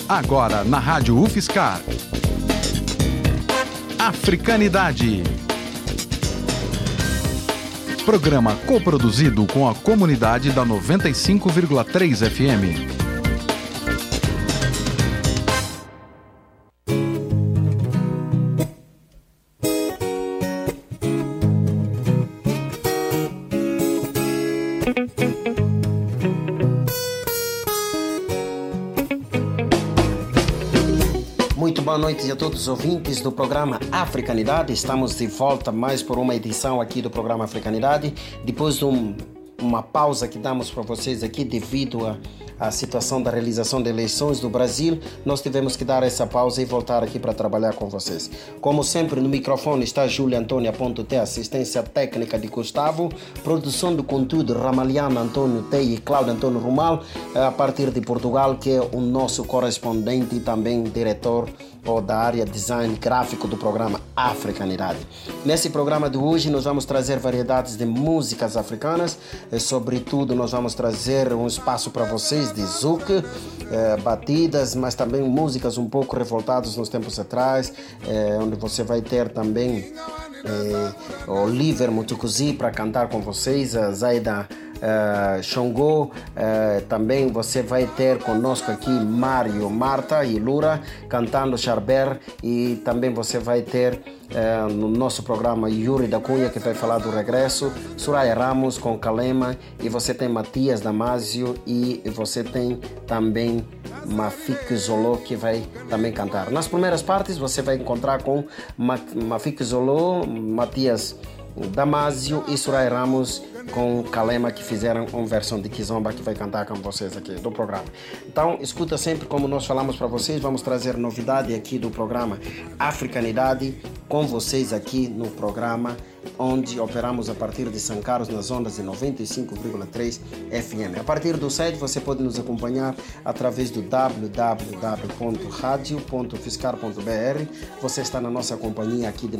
Agora na Rádio UFSCar. Africanidade. Programa coproduzido com a comunidade da 95,3 FM. Boa noite a todos os ouvintes do programa Africanidade. Estamos de volta mais por uma edição aqui do programa Africanidade. Depois de uma pausa que damos para vocês aqui devido à situação da realização de eleições do Brasil, nós tivemos que dar essa pausa e voltar aqui para trabalhar com vocês. Como sempre, no microfone está Júlia Antônia Ponto T, assistência técnica de Gustavo, produção do conteúdo Ramaliano Antônio T e Cláudio Antônio Rumal, a partir de Portugal, que é o nosso correspondente e também diretor da área design gráfico do programa Africanidade. Nesse programa de hoje nós vamos trazer variedades de músicas africanas, sobretudo nós vamos trazer um espaço para vocês de zouk, batidas, mas também músicas um pouco revoltadas nos tempos atrás, onde você vai ter também Oliver Mutukuzi para cantar com vocês, a Zaida Xongô, também você vai ter conosco aqui Mário, Marta e Lura cantando Charber, e também você vai ter no nosso programa Yuri da Cunha, que vai falar do regresso, Soraya Ramos com Kalema, e você tem Matias Damasio e você tem também Mafik Zolo, que vai também cantar. Nas primeiras partes você vai encontrar com Mafik Zolo, Matias Damasio e Soraya Ramos com Kalema, que fizeram uma versão de Kizomba que vai cantar com vocês aqui do programa. Então, escuta sempre, como nós falamos para vocês, vamos trazer novidade aqui do programa Africanidade com vocês aqui no programa, onde operamos a partir de São Carlos nas ondas de 95,3 FM. A partir do site você pode nos acompanhar através do www.radio.fiscar.br. Você está na nossa companhia aqui de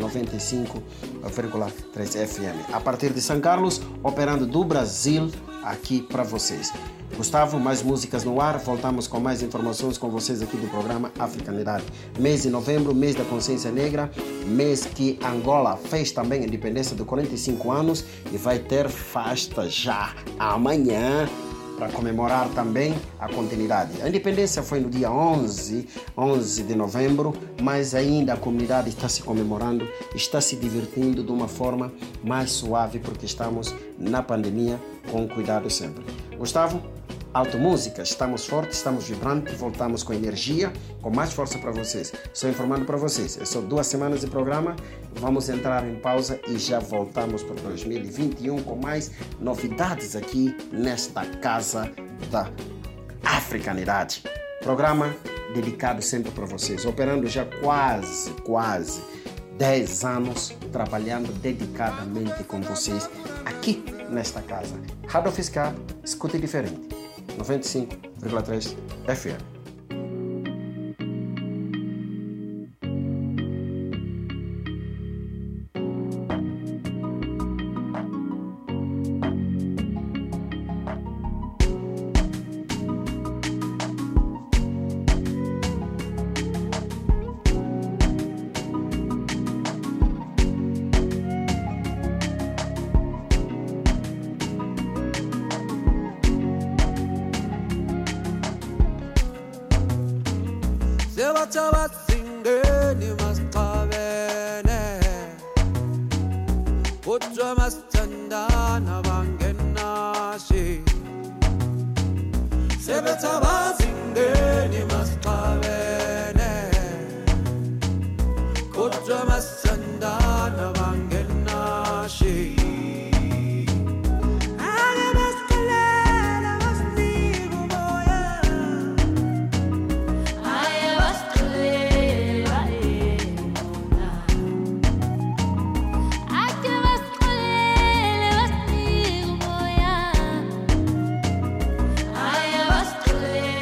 95,3 FM. A partir de São Carlos, operando do Brasil aqui para vocês. Gustavo, mais músicas no ar. Voltamos com mais informações com vocês aqui do programa Africanidade. Mês de novembro, mês da consciência negra, mês que Angola fez também a independência de 45 anos e vai ter festa já amanhã para comemorar também a continuidade. A independência foi no dia 11 de novembro, mas ainda a comunidade está se comemorando, está se divertindo de uma forma mais suave, porque estamos na pandemia, com cuidado sempre. Gustavo, Automúsica, estamos fortes, estamos vibrantes, voltamos com energia, com mais força para vocês. Estou informando para vocês, é só 2 semanas de programa, vamos entrar em pausa e já voltamos para 2021 com mais novidades aqui nesta casa da Africanidade. Programa dedicado sempre para vocês, operando já quase 10 anos, trabalhando dedicadamente com vocês aqui nesta casa. Rádio UFSCar, escute diferente. 95,3 FM. I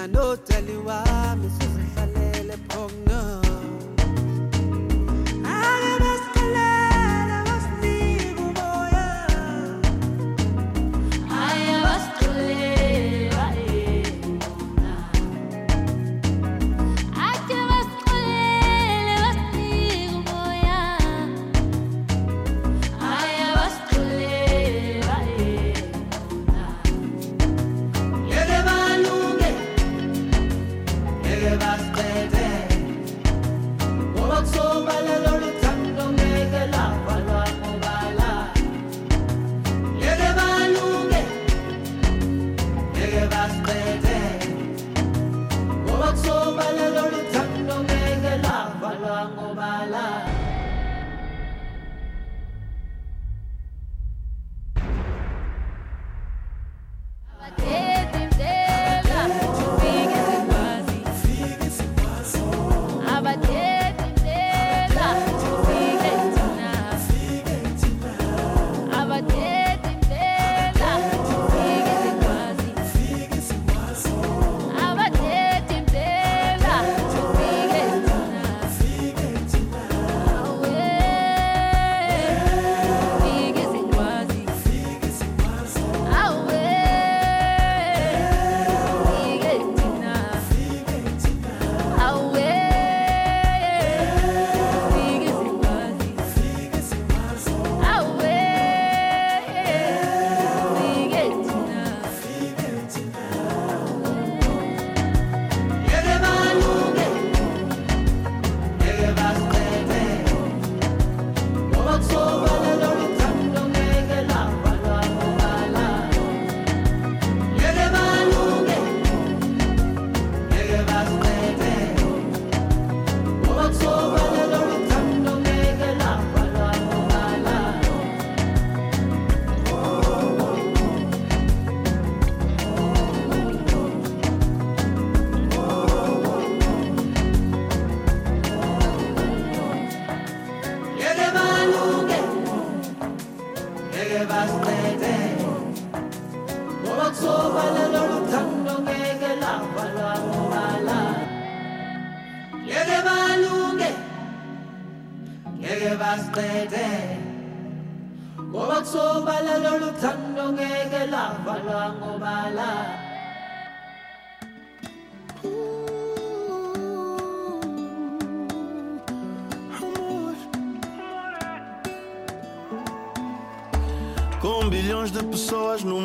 Com bilhões de pessoas no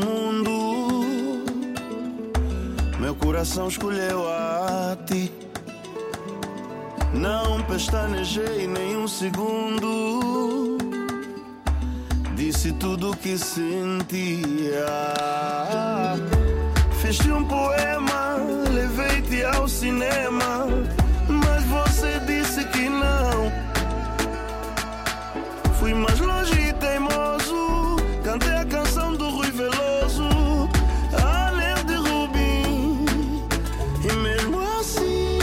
mundo, meu coração escolheu a ti. Não pestanejei nem um segundo, disse tudo o que sentia. Fiz-te um poema, levei-te ao cinema, mas você disse que não. Fui mais longe e teimoso, cantei a canção do Rui Veloso, anel de rubim, e mesmo assim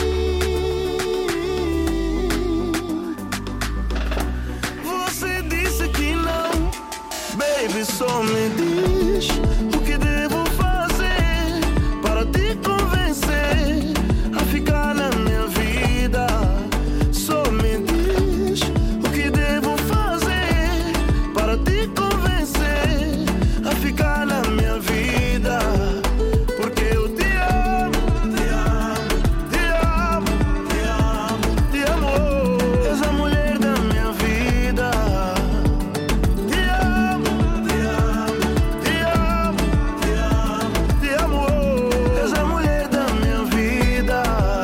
você disse que não. Baby, só me diz o que devo fazer para te convencer a ficar na minha vida. Só me diz o que devo fazer para te convencer a ficar na minha vida. Porque eu te amo, te amo, te amo, te amo, te amo. És a mulher da minha vida. Te amo, te amo, te amo, te amo, te amo. És a mulher da minha vida.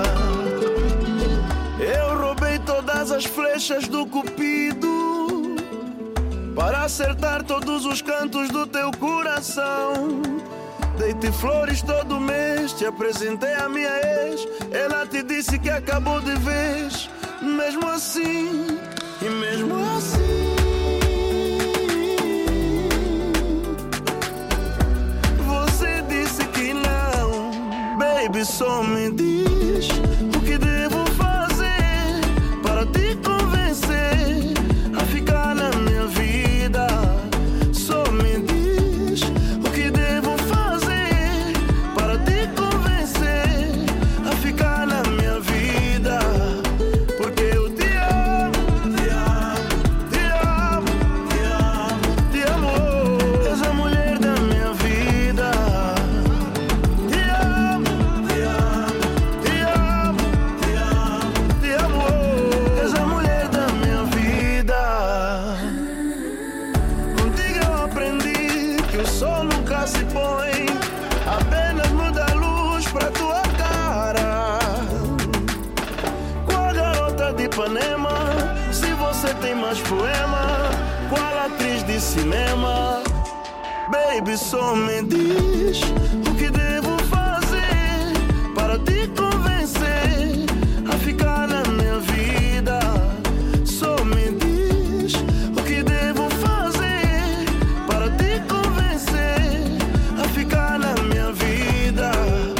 Eu roubei todas as flechas do Cupido para acertar todos os cantos do teu coração. Dei-te flores todo mês, te apresentei a minha ex. Ela te disse que acabou de vez. Mesmo assim, e mesmo assim você disse que não. Baby, só me diz o que devo fazer para te convencer a ficar na minha vida. Só me diz o que devo fazer para te convencer cinema. Baby, só me diz o que devo fazer para te convencer a ficar na minha vida. Só me diz o que devo fazer para te convencer a ficar na minha vida.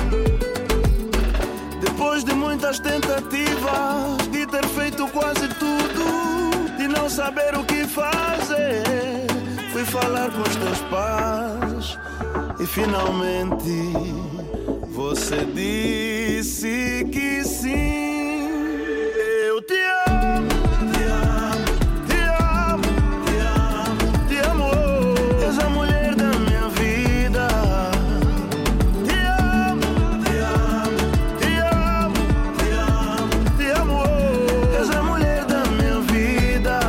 Depois de muitas tentativas, de ter feito quase tudo, de não saber o que fazer, fui falar com os teus pais e finalmente você disse que sim. Eu te amo, te amo, te amo, te amo, te amo. És a mulher da minha vida. Te amo, te amo, te amo, te amo, te amo. És a mulher da minha vida.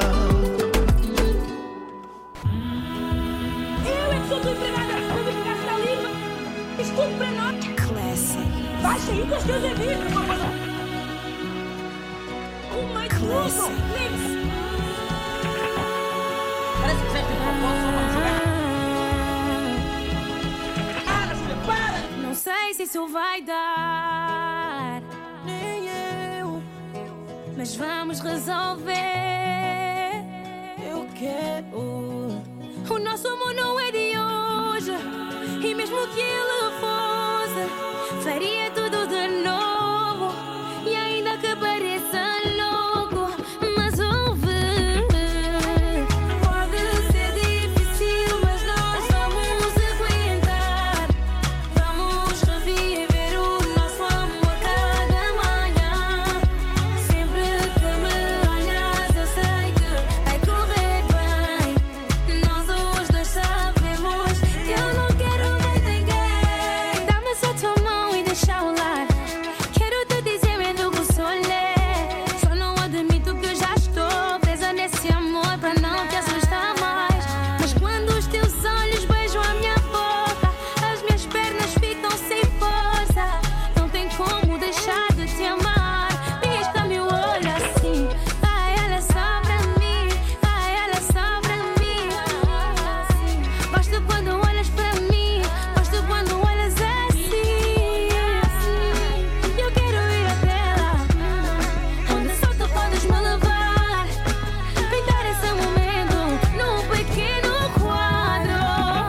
Sou tua empregada pública, gasta língua. Escuta pra nós. Classic. Baixa aí com os teus amigos, mamãe. Uma de novo. Parece que fizeste um propósito, vamos jogar. Para, Júlia, para. Não sei se isso vai dar, nem eu, mas vamos resolver. Eu quero. O nosso amor não é de hoje, e mesmo que ele fosse, faria tudo de novo, e ainda que pareça louco, mas ouve. Pode ser difícil, mas nós vamos aguentar. Vamos reviver o nosso amor cada manhã. Sempre que me olhas, eu sei que vai correr bem. Nós os dois sabemos que eu não quero mais ninguém. Dá-me só tua mão e deixa eu lá. Quero te dizer medo que sou lé. Só não admito que eu já estou presa nesse amor pra não te assustar mais. Mas quando os teus olhos beijam a minha boca, as minhas pernas ficam sem força. Não tem como deixar de te amar. Pisca-me o olho assim. Ai, ela é só pra mim. Ai, ela é só pra mim. Gosto quando olhas pra mim. Gosto quando olhas assim. Eu quero ir até lá, onde só tu podes me levar. Pintar esse momento num pequeno quadro.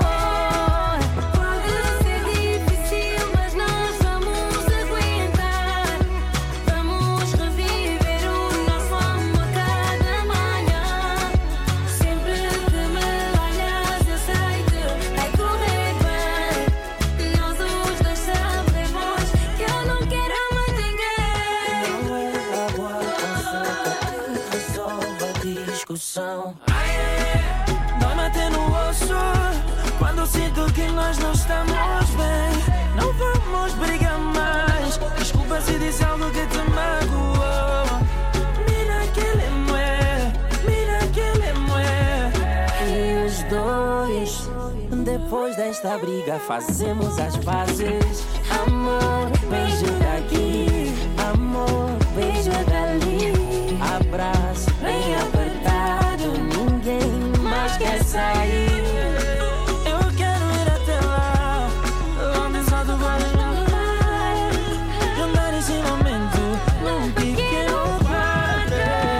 Pode ser difícil, mas nós vamos aguentar. Vamos reviver o nosso amor cada manhã. Sempre que me olhas, eu sei que vai correr bem. Nós os dois sabemos que eu não quero mais ninguém. Não é água passada que resolve a discussão. Dói-me até no osso quando sinto que nós não estamos bem. Não vamos brigar mais. Desculpa se disse algo que te magoou. Mira que ele é, mira que ele é. E os dois, depois desta briga, fazemos as pazes. Amor, beijo daqui. Amor, beijo dali. Abraço bem apertado. Ninguém mais quer sair. Eu quero ir até lá, onde só tu podes me levar. Jantar esse momento num pequeno quarto.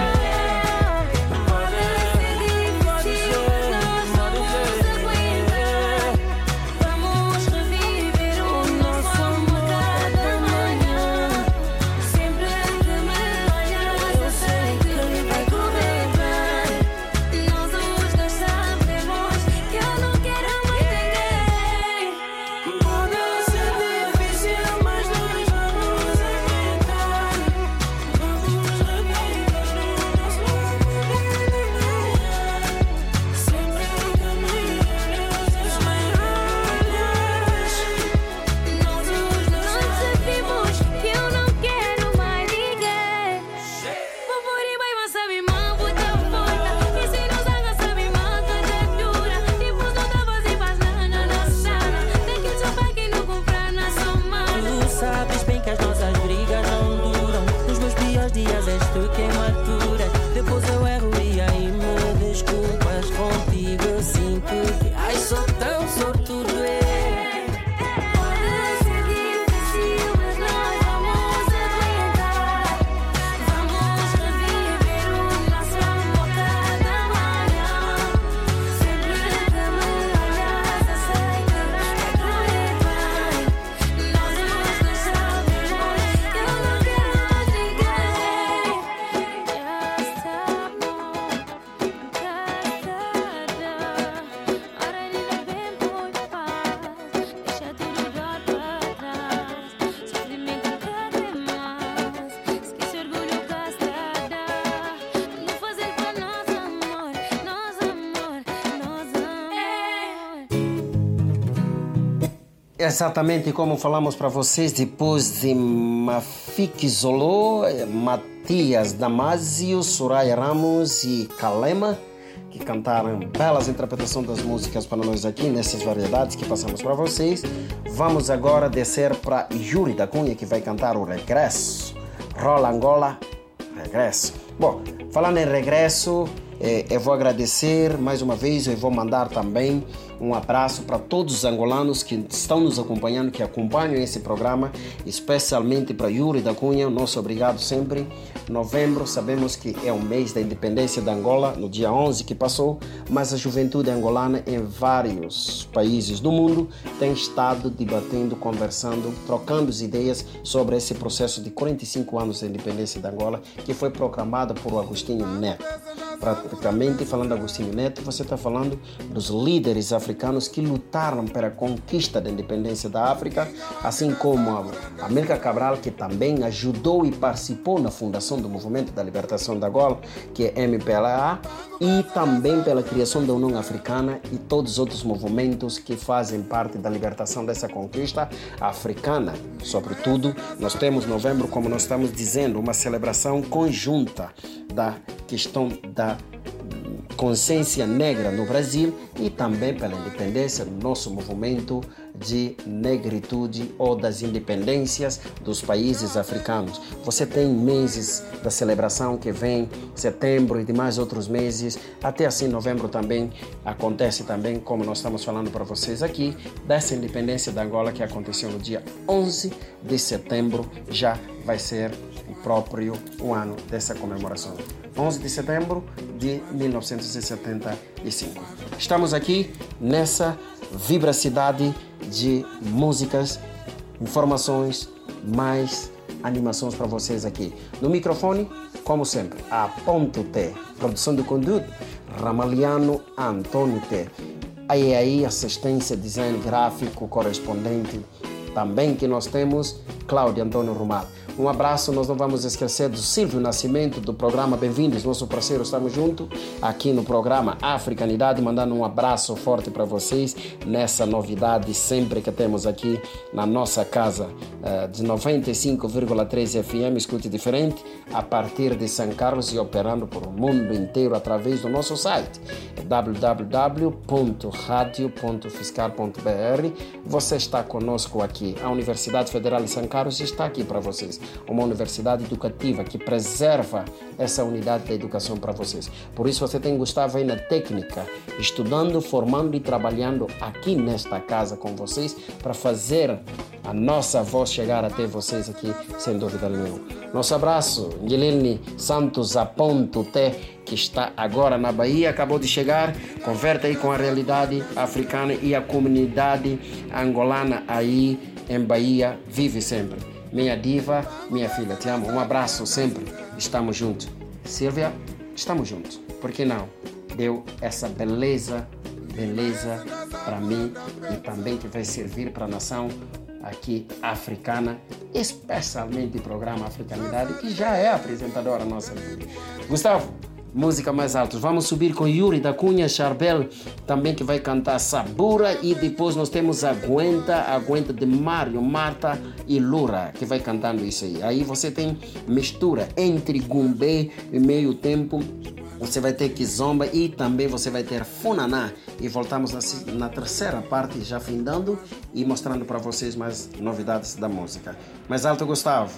Pode ser difícil, mas nós vamos aguentar. Vamos reviver o nosso amor cada manhã. Sempre que me olhas, eu sei que vai correr bem. Nós os dois sabemos que eu não quero mais ninguém. Pode ser difícil, mas nós vamos aguentar. Vamos reviver o nosso amor cada manhã. Sempre que me olhas, eu sei que Nós os dois sabemos que eu não quero mais ninguém. Vovori vai mas sabe mal puta puta. E se não dá sabe mal toda dura. Tipo não dá voz e faz nada na sala. Tem que saber que não comprar na soma. tu sabes bem que as nossas brigas não duram. Nos meus piores dias és tu quem maturas. Depois eu erro e aí me desculpas contigo. Exatamente como falamos para vocês, depois de Mafiki Zolo, Matias Damasio, Soraya Ramos e Kalema, que cantaram belas interpretações das músicas para nós aqui, nessas variedades que passamos para vocês. Vamos agora descer para Yuri da Cunha, que vai cantar o Regresso. Rola Angola, Regresso. Bom, falando em regresso, eu vou agradecer mais uma vez, eu vou mandar também um abraço para todos os angolanos que estão nos acompanhando, que acompanham esse programa, especialmente para Yuri da Cunha, nosso obrigado sempre. Novembro, sabemos que é o mês da independência da Angola, no dia 11 que passou, mas a juventude angolana em vários países do mundo tem estado debatendo, conversando, trocando ideias sobre esse processo de 45 anos da independência da Angola, que foi proclamada por Agostinho Neto. Praticamente, falando de Agostinho Neto, você está falando dos líderes africanos que lutaram pela conquista da independência da África, assim como a Amílcar Cabral, que também ajudou e participou na fundação do Movimento da Libertação da Angola, que é MPLA, e também pela criação da União Africana e todos os outros movimentos que fazem parte da libertação dessa conquista africana. Sobretudo, nós temos novembro, como nós estamos dizendo, uma celebração conjunta da questão da consciência negra no Brasil e também pela independência do nosso movimento de negritude ou das independências dos países africanos. Você tem meses da celebração que vem, setembro e demais outros meses, até assim novembro também acontece também, como nós estamos falando para vocês aqui, dessa independência da Angola que aconteceu no dia 11 de setembro, já vai ser o próprio um ano dessa comemoração. 11 de setembro de 1975. Estamos aqui nessa vibracidade de músicas, informações, mais animações para vocês aqui. No microfone, como sempre, a Ponto T, produção do conteúdo, Ramaliano Antônio T. Aí, assistência, design gráfico, correspondente, também que nós temos, Cláudio Antônio Rumal. Um abraço, nós não vamos esquecer do Silvio Nascimento, do programa Bem-vindos, nosso parceiro, estamos juntos aqui no programa Africanidade, mandando um abraço forte para vocês nessa novidade sempre que temos aqui na nossa casa de 95,3 FM, escute diferente, a partir de São Carlos e operando por o mundo inteiro através do nosso site, www.radio.fiscar.br. Você está conosco aqui, a Universidade Federal de São Carlos está aqui para vocês. Uma universidade educativa que preserva essa unidade da educação para vocês. Por isso você tem Gustavo aí na técnica, estudando, formando e trabalhando aqui nesta casa com vocês para fazer a nossa voz chegar até vocês aqui, sem dúvida nenhuma. Nosso abraço, Guilherme Santos a Ponto T, que está agora na Bahia, acabou de chegar, converta aí com a realidade africana e a comunidade angolana aí em Bahia, vive sempre. Minha diva, minha filha, te amo. Um abraço sempre. Estamos juntos. Silvia, estamos juntos. Por que não? Deu essa beleza para mim e também que vai servir para a nação aqui africana, especialmente o programa Africanidade, que já é apresentadora nossa. Gustavo, música mais alta. Vamos subir com Yuri da Cunha, Charbel, também que vai cantar Sabura, e depois nós temos Aguenta de Mário, Marta e Lura, que vai cantando isso aí. Aí você tem mistura entre Gumbê e Meio Tempo, você vai ter Kizomba e também você vai ter Funaná. E voltamos na terceira parte, já findando e mostrando para vocês mais novidades da música. Mais alto, Gustavo.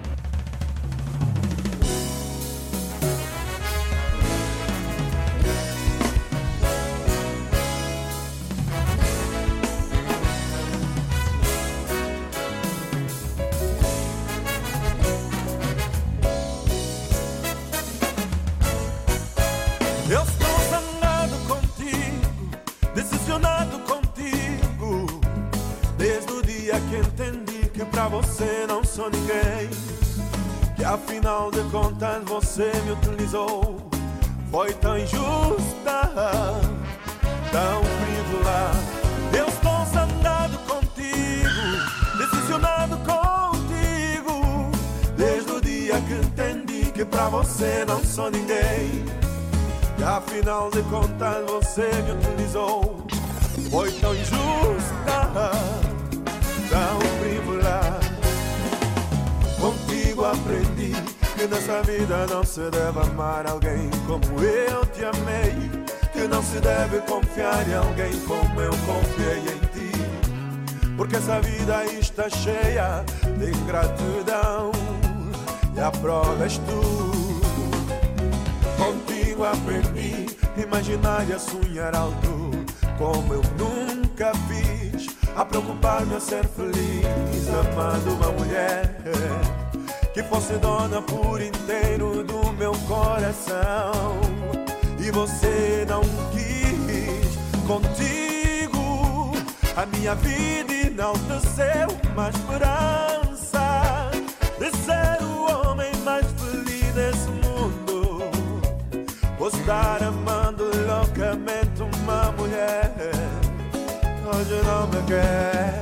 Eu estou zanado contigo, decepcionado contigo, desde o dia que entendi que pra você não sou ninguém, que afinal de contas você me utilizou. Foi tão injusta, tão frívola. Eu estou zanado contigo, decepcionado contigo, desde o dia que entendi que pra você não sou ninguém, que afinal de contas você me utilizou. Foi tão injusta, tão privilegiado. Contigo aprendi que nessa vida não se deve amar alguém como eu te amei, que não se deve confiar em alguém como eu confiei em ti, porque essa vida está cheia de ingratidão e a prova és tu. Contigo aprendi a imaginar e a sonhar alto como eu nunca fiz, a preocupar-me a ser feliz amando uma mulher que fosse dona por inteiro do meu coração. E você não quis. Contigo a minha vida enalteceu uma esperança de ser o homem mais feliz desse mundo. Vou estar amando loucamente uma mulher que hoje não me quer.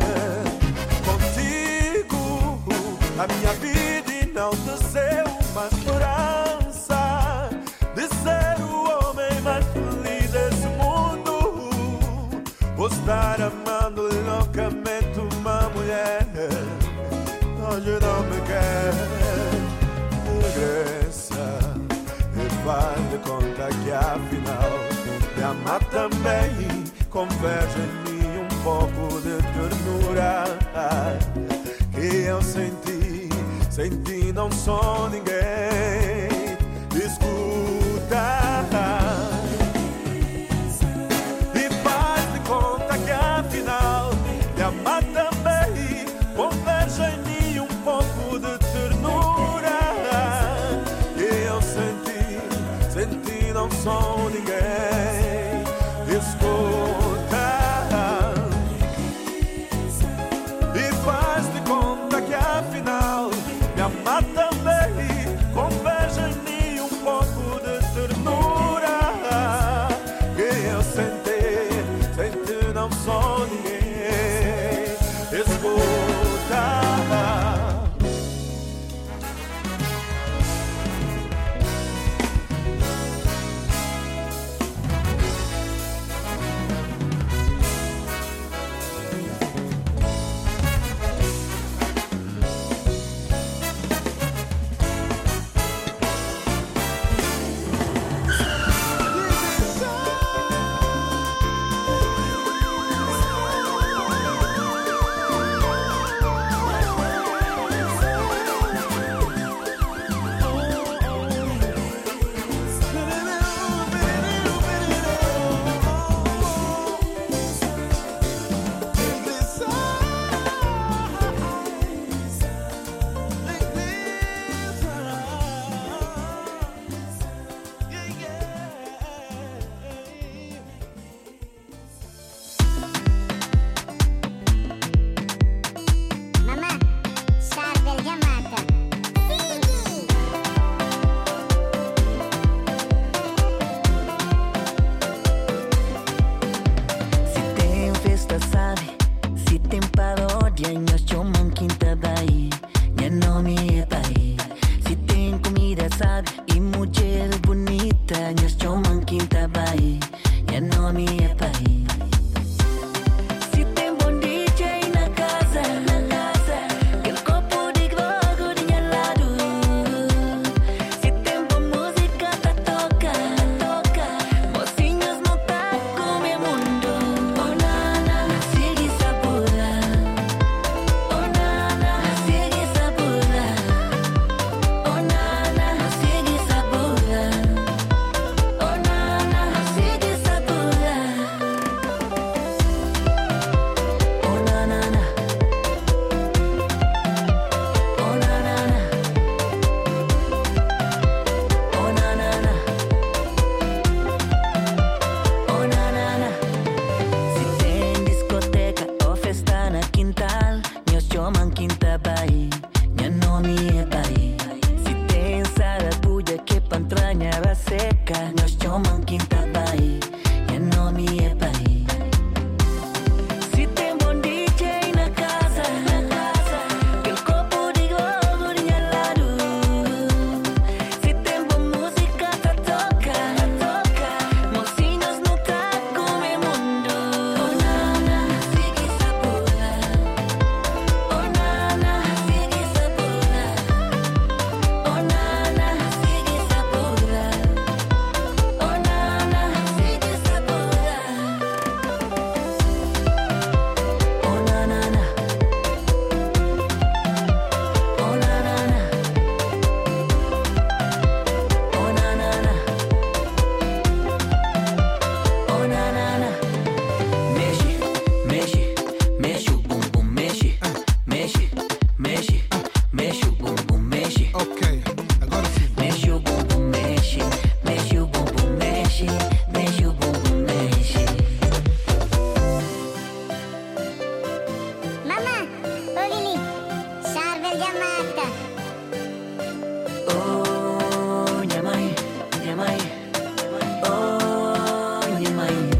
Contigo a minha vida enalteceu uma esperança de ser o homem mais feliz desse mundo. Vou estar amando loucamente uma mulher que hoje não me quer. Regressa e faz de conta que afinal me ama também. Converge em mim um pouco de ternura que eu senti. Sem ti não sou ninguém. Escuta e faz de conta que afinal me ama também. Converge em mim um pouco de ternura que eu senti. Sem ti não sou ninguém. Escuta e faz de conta que afinal me ama também, converge em mim um pouco de ternura que eu senti, sem ti não sou ninguém. Escuta mexe, mexe o bumbum, mexe. Ok, agora sim. Mexe o bumbum, mexe, mexe o bumbum, mexe, mexe o bumbum, mexe. Mamma, Olili, serve chiamata. Oh, minha mãe, minha mãe. Oh, minha mãe.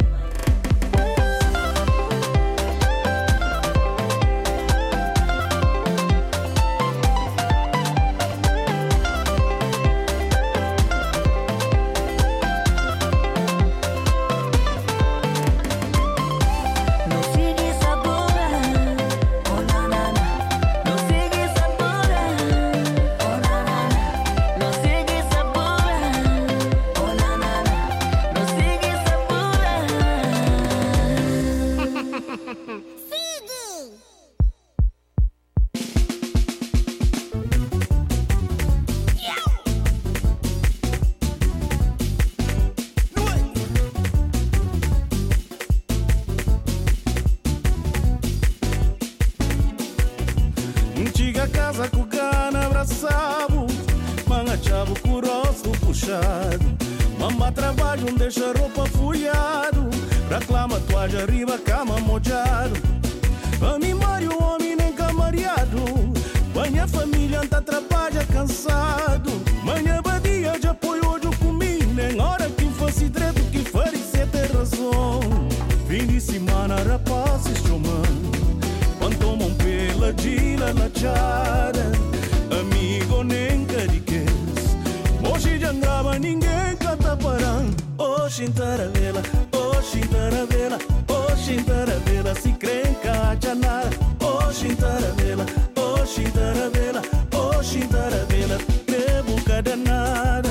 Antiga casa com cana abraçado, manga chavo com o rosto puxado. Mamba trabalho, deixa roupa folhado, reclama toalha arriba, cama mojado. Animário, homem nem camariado, banha família, anda trabalha cansado. Manhã badia de apoio de comi, nem hora que fosse direito que faria ter razão. Fim de semana, rapazes chamando, quando tomam pela gila na chara, amigo nem cariquês. Hoje já grava, ninguém canta parando. Oxi, taravela, oxi, taravela, oxi, taravela, se crenca, janara. Oxi, taravela, oxi, taravela, oxi, taravela, devo cada nada.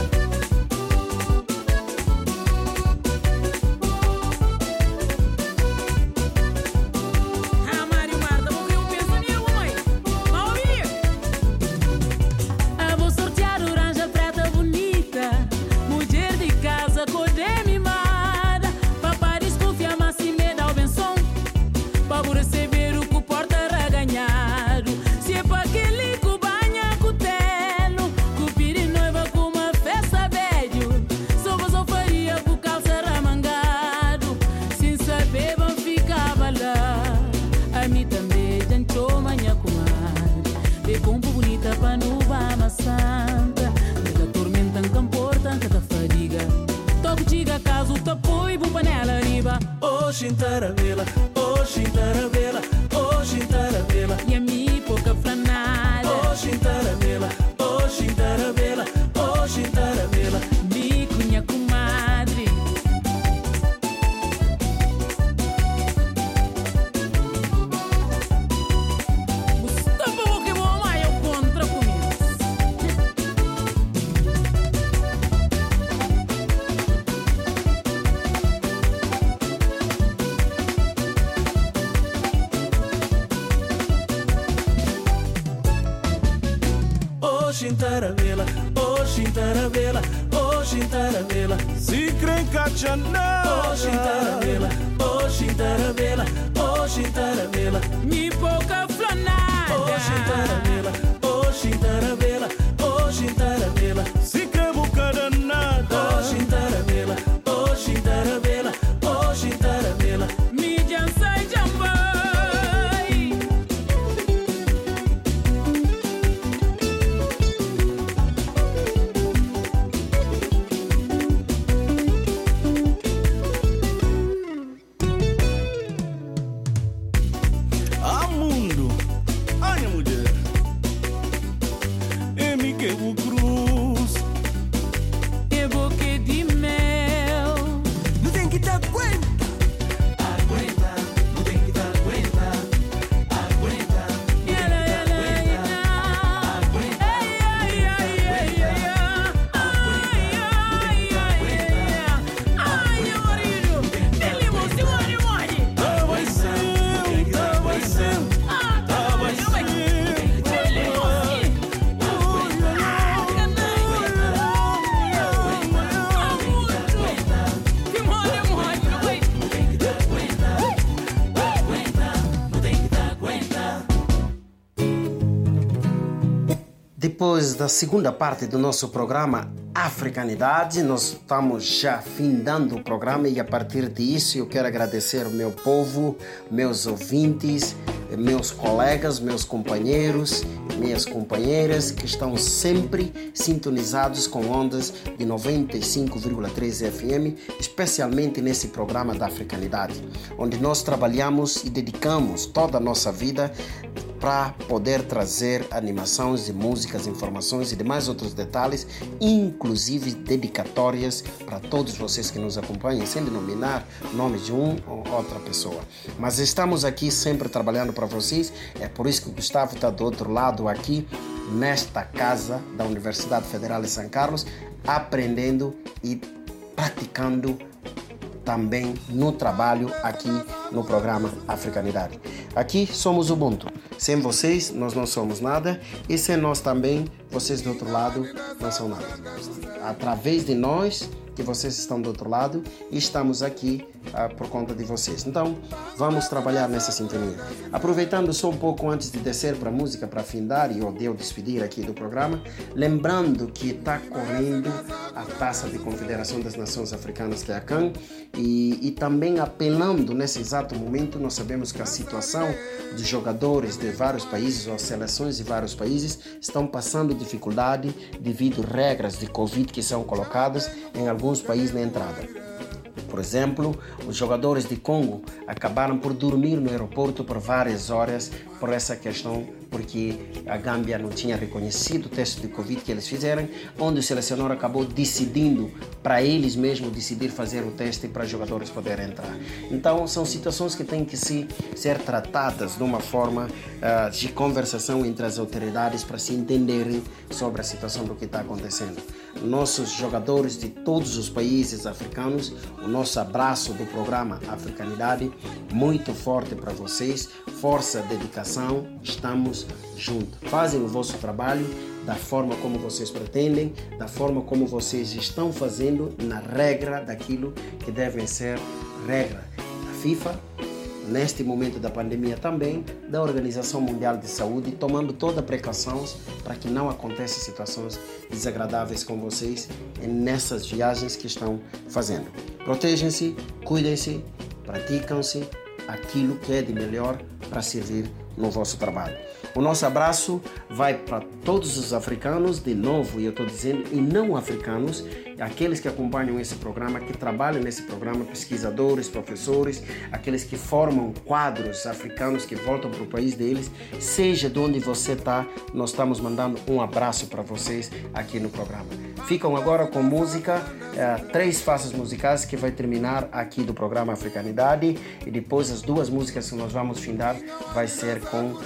Santa, cada tormenta camporta, cada fadiga. Toco diga caso te apoio, bom panela riba. Oxi, taravela, oxi, taravela, oxi, taravela. E a mim pouca franada. Oxi, taravela, oxi, taravela, oxi, taravela. Mi cunha comadre. Oxi, taravela, oxi, taravela, oxi, taravela, se crenca janela. Oxi, taravela, oxi, taravela, oxi, taravela. Mi pouca flanada. Oxi, taravela, oxi, taravela, oxi, taravela, se crebo cada nada. Oxi, taravela, oxi, taravela, oxi, taravela. Mi jansa jambai. A mundo, olha mulher, Depois da segunda parte do nosso programa Africanidade, nós estamos já findando o programa e a partir disso eu quero agradecer o meu povo, meus ouvintes, meus colegas, meus companheiros, minhas companheiras que estão sempre sintonizados com ondas de 95,3 FM, especialmente nesse programa da Africanidade, onde nós trabalhamos e dedicamos toda a nossa vida para poder trazer animações e músicas, informações e demais outros detalhes, inclusive dedicatórias para todos vocês que nos acompanham, sem denominar nomes de um ou outra pessoa. Mas estamos aqui sempre trabalhando para vocês, é por isso que o Gustavo está do outro lado aqui, nesta casa da Universidade Federal de São Carlos, aprendendo e praticando também no trabalho aqui no programa Africanidade. Aqui somos Ubuntu. Sem vocês, nós não somos nada. E sem nós também, vocês do outro lado não são nada. Através de nós, que vocês estão do outro lado, e estamos aqui por conta de vocês. Então, vamos trabalhar nessa sintonia. Aproveitando só um pouco antes de descer para a música, para findar e de eu despedir aqui do programa, lembrando que está correndo a Taça de Confederação das Nações Africanas, que é a CAN, e também apelando nesse exato momento, nós sabemos que a situação dos jogadores de vários países, ou seleções de vários países, estão passando dificuldade devido a regras de Covid que são colocadas em alguns países na entrada. Por exemplo, os jogadores de Congo acabaram por dormir no aeroporto por várias horas por essa questão, porque a Gâmbia não tinha reconhecido o teste de Covid que eles fizeram, onde o selecionador acabou decidindo para eles mesmos decidir fazer o teste para os jogadores poderem entrar. Então, são situações que têm que ser tratadas de uma forma de conversação entre as autoridades para se entenderem sobre a situação do que está acontecendo. Nossos jogadores de todos os países africanos, o nosso abraço do programa Africanidade, muito forte para vocês, força, dedicação, estamos juntos. Fazem o vosso trabalho da forma como vocês pretendem, da forma como vocês estão fazendo, na regra daquilo que devem ser regra da FIFA, neste momento da pandemia também, da Organização Mundial de Saúde, tomando toda a precaução para que não aconteçam situações desagradáveis com vocês nessas viagens que estão fazendo. Protejam-se, cuidem-se, praticam-se aquilo que é de melhor para servir no vosso trabalho. O nosso abraço vai para todos os africanos, de novo, e eu estou dizendo, e não africanos, aqueles que acompanham esse programa, que trabalham nesse programa, pesquisadores, professores, aqueles que formam quadros africanos que voltam para o país deles, seja de onde você está, nós estamos mandando um abraço para vocês aqui no programa. Ficam agora com música, 3 faixas musicais que vai terminar aqui do programa Africanidade, e depois as 2 músicas que nós vamos findar vai ser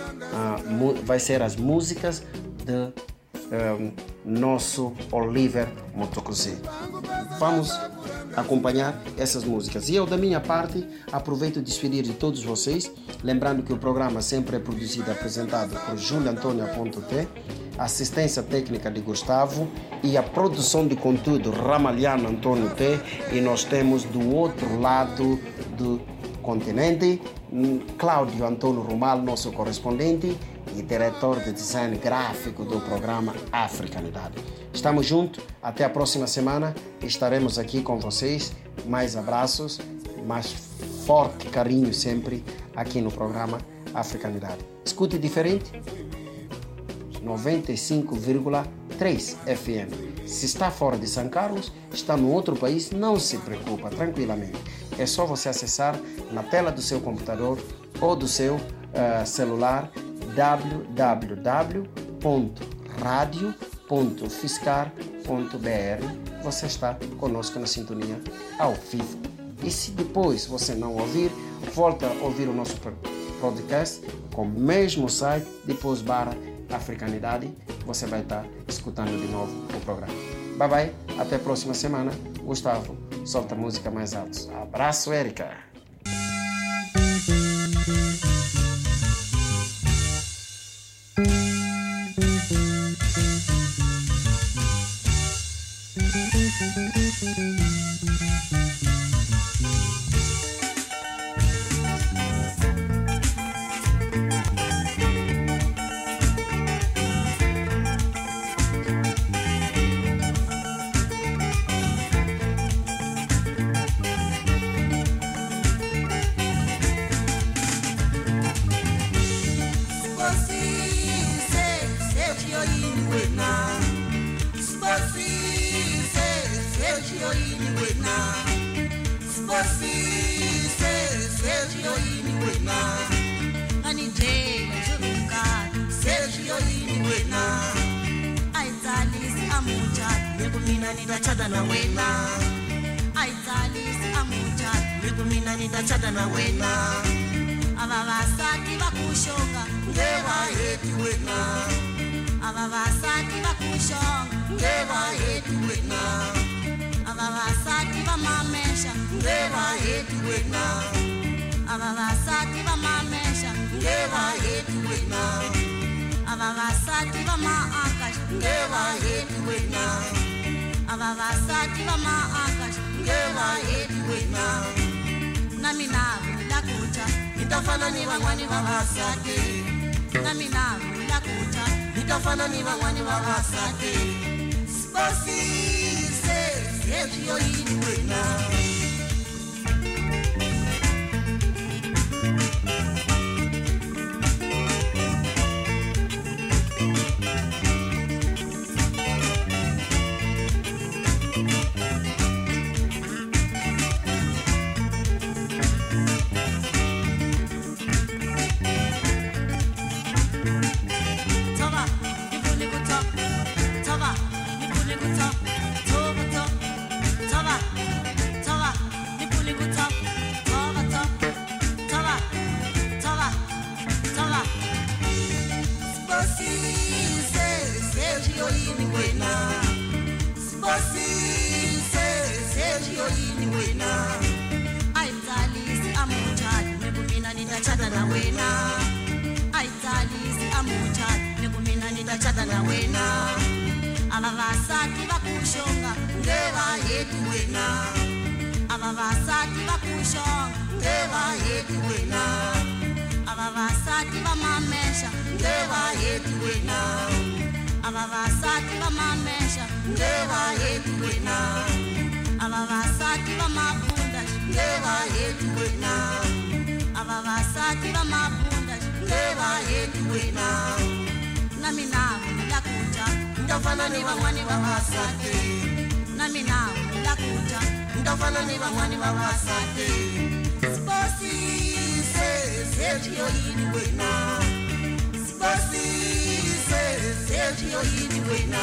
as músicas de nosso Oliver Motokose. Vamos acompanhar essas músicas. E eu, da minha parte, aproveito de despedir de todos vocês, lembrando que o programa sempre é produzido e apresentado por Júlio Antônio T, assistência técnica de Gustavo e a produção de conteúdo Ramalhano Antônio T, e nós temos do outro lado do continente Cláudio Antônio Rumal, nosso correspondente e diretor de design gráfico do programa Africanidade. Estamos juntos, até a próxima semana, estaremos aqui com vocês. Mais abraços, mais forte carinho sempre aqui no programa Africanidade. Escute diferente, 95,3 FM. Se está fora de São Carlos, está no outro país, não se preocupa, tranquilamente. É só você acessar na tela do seu computador ou do seu celular www.radio.fiscar.br. Você está conosco na sintonia ao vivo. E se depois você não ouvir, volta a ouvir o nosso podcast com o mesmo site, depois barra Africanidade, você vai estar escutando de novo o programa. Bye bye, até a próxima semana. Gustavo, solta a música mais alto. Abraço, Érica. wena Sposi Sergio ini wena Sposi Sergio ini wena Ani J Juruka Sergio ini wena Aitalis amucha Nikumina nitachada na wena Aitalis amucha Nikumina nitachada na wena Ababasati bakushonga Ngeba yetu wena Ababasati bakushonga Ngeba yetu wena Ababasati bamamesha Ngeba yetu wena Ababasati bamamesha Ngeba yetu wena Ababasati bamaakash Ngeba yetu wena Ababasati bamaakash Ngeba yetu wena Nami nawe ndakuta Nitafana ni wangwani wabasate Nami nawe ndakuta Nitafana ni wangwani wabasate Sposi Sergio ini wena Tova, nipuni kutok Tova, nipuni kutok Tova, top Tova, Tova, nipuni kutok Tova, top Tova, Tova, Tova Sposi Sergio ini wena Sposi Sergio ini wena Aitalisi amuchad Nekumina nitachada na wena Aitalisi amuchad Nekumina nitachada na wena Ababasati bakushonga Ngeba yetu wena Ababasati bakushonga Ngeba yetu wena Ababasati bamamesha Ngeba yetu wena Ababasati bamamesha Ngeba yetu wena Ababasati bamabunda Ngeba yetu wena Ababasati bamabunda Ngeba yetu wena Nami nawe ndakuta Ndafana ni wangwani wabasate Nami nawe ndakuta Ndafana ni wangwani wabasate Sposi Sergio ini wena Sposi Sergio ini wena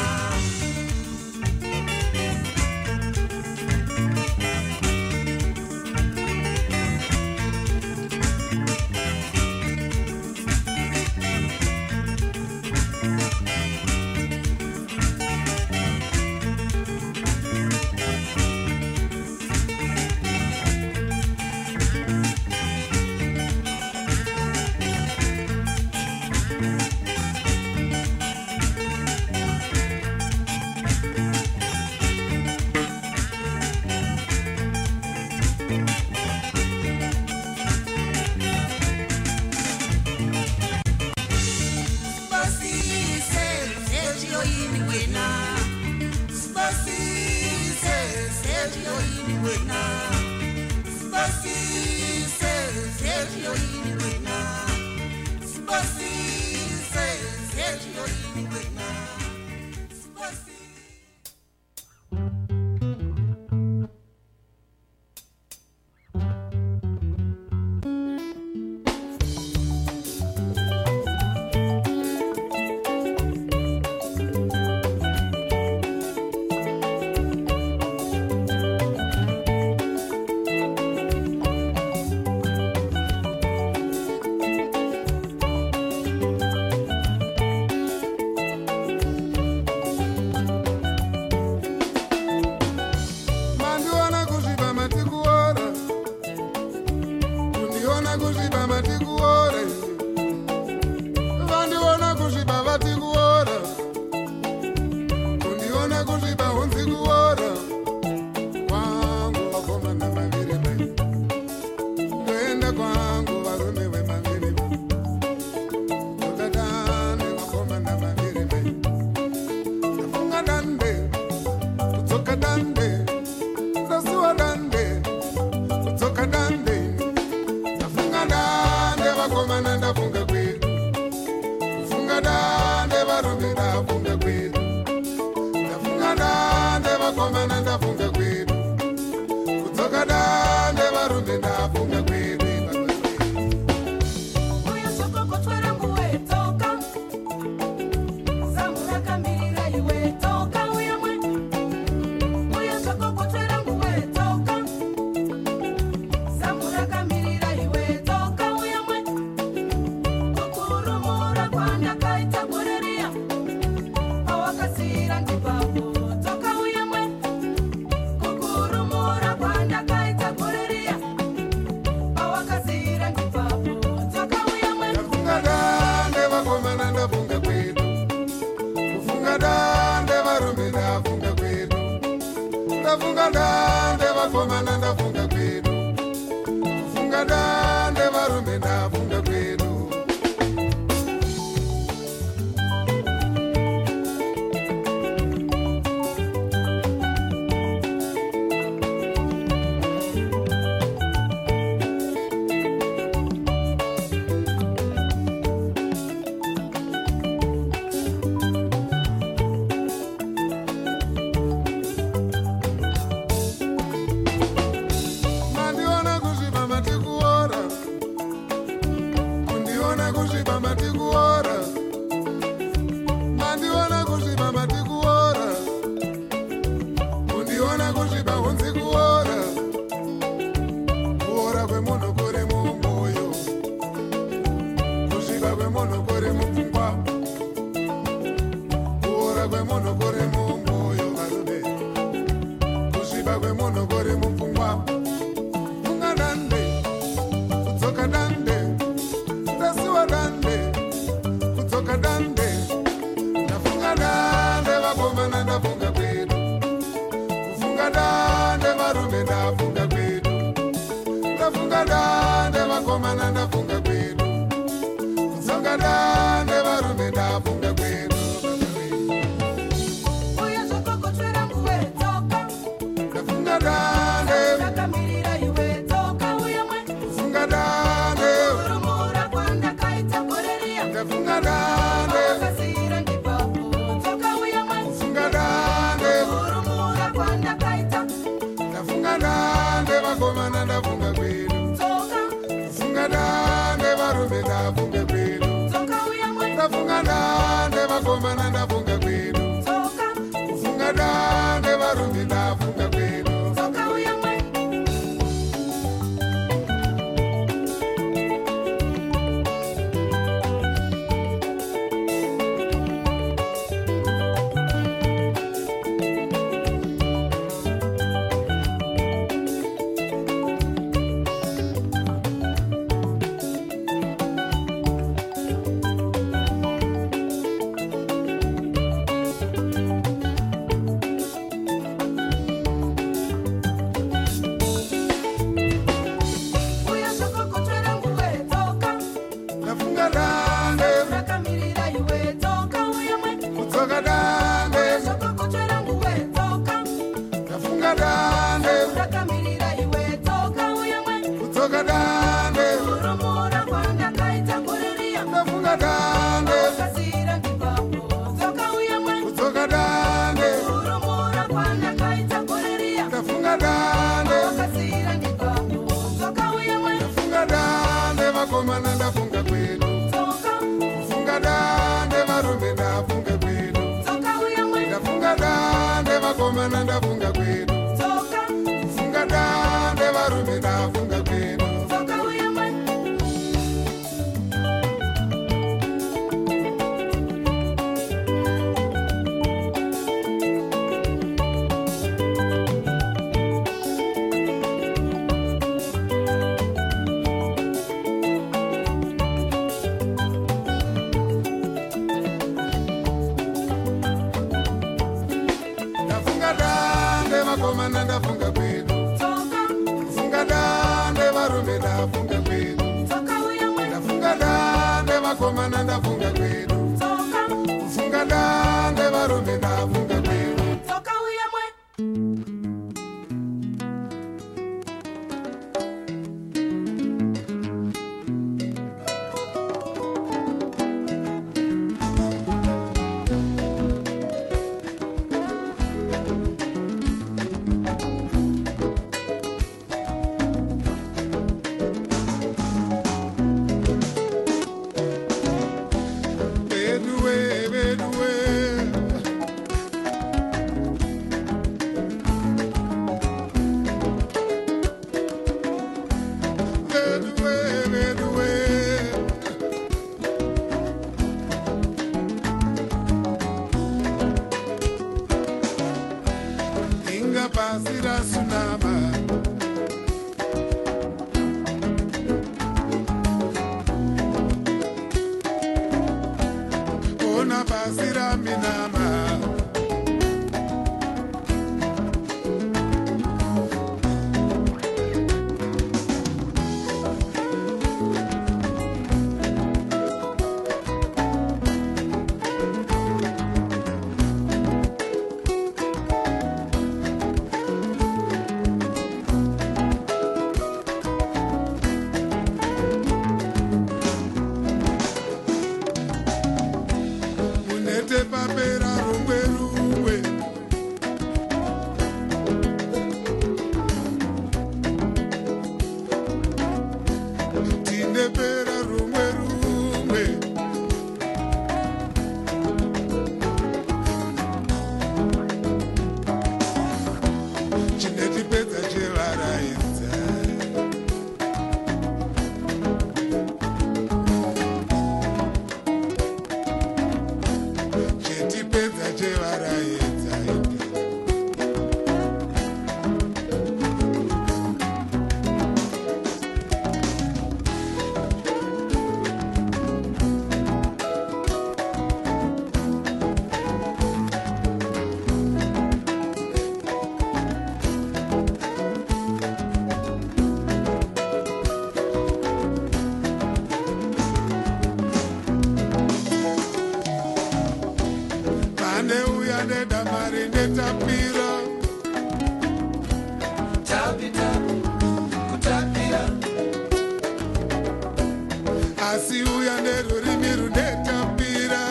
ndafunga dande varume ndafunga kwedu. beira rumbe rumbe. Tine beira rumbe rumbe. Chineti pesa chevaraidza. Chetipedza chevaraidza. Pane uya nedamari netapira. Tapita, kutapira. Asi uya nerurimi runetapira.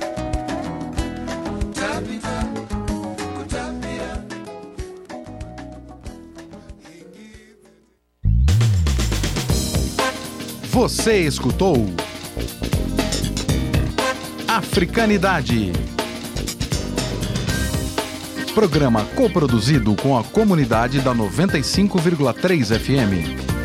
Tapita, kutapira. Você escutou Africanidade. Programa coproduzido com a comunidade da 95,3 FM.